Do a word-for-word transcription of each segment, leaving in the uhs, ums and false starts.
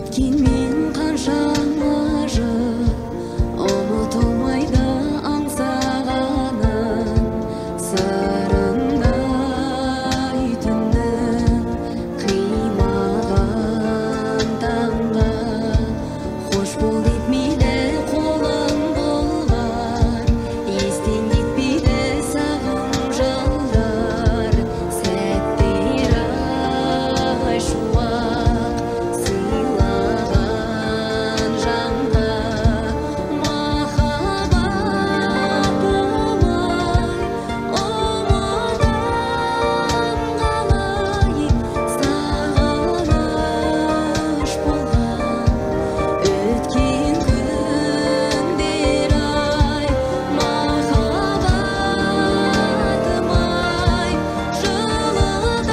өткен мен қаншама жыл ұмытылмайды аңсағаным сырындай түннің қимаған таңға қош бол деп мейлі қолың бұлғар естен кетпейді сағым жылдар сәттер ай шуақ сыйлаған жанға махаббатым ай ұмытам қалай сағыныш болған өткен күндер ай махаббатым ай жылытар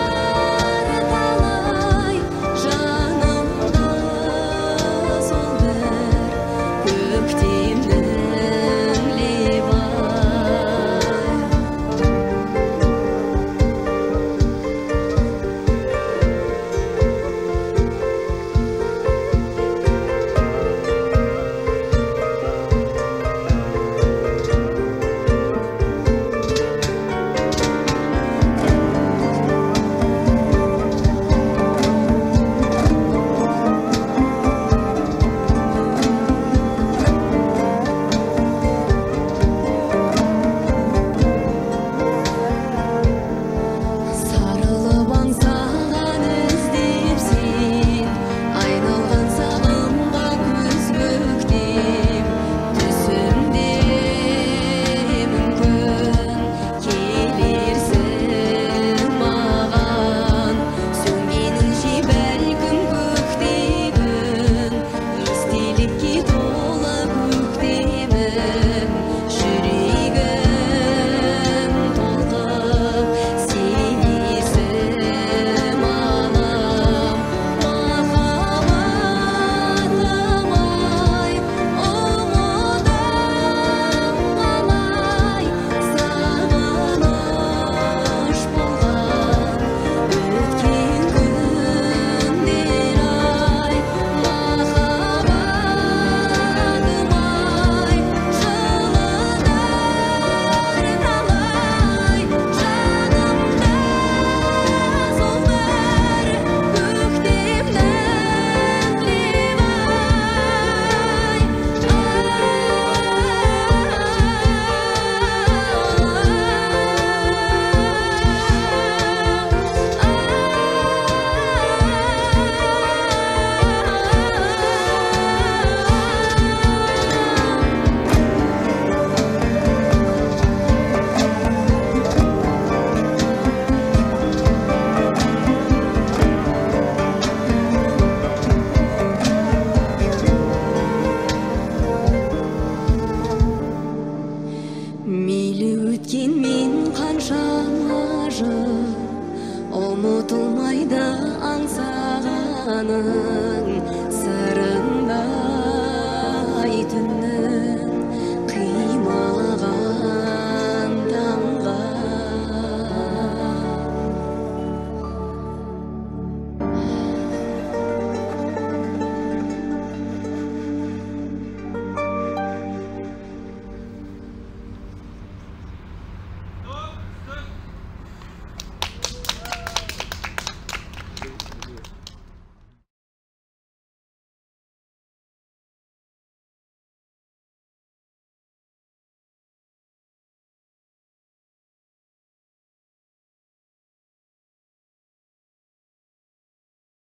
талай жанымды сол бір көктемнің лебі ай сарылып аңсаған іздеп сен айналған сағымға көз бүктем түсімде мүмкін келерсің маған сөнгенінше бәлкім көктемім естелікке толы көктемім жүрегім толқып сенесің маған махаббатым ай ұмытам қалай сағыныш болған өткен күндер ай махаббатым ай жылытар талай жанымда сол бір көктемнің лебі мейлі өткен мен қаншама жыл ұмытылмайды аңсағаның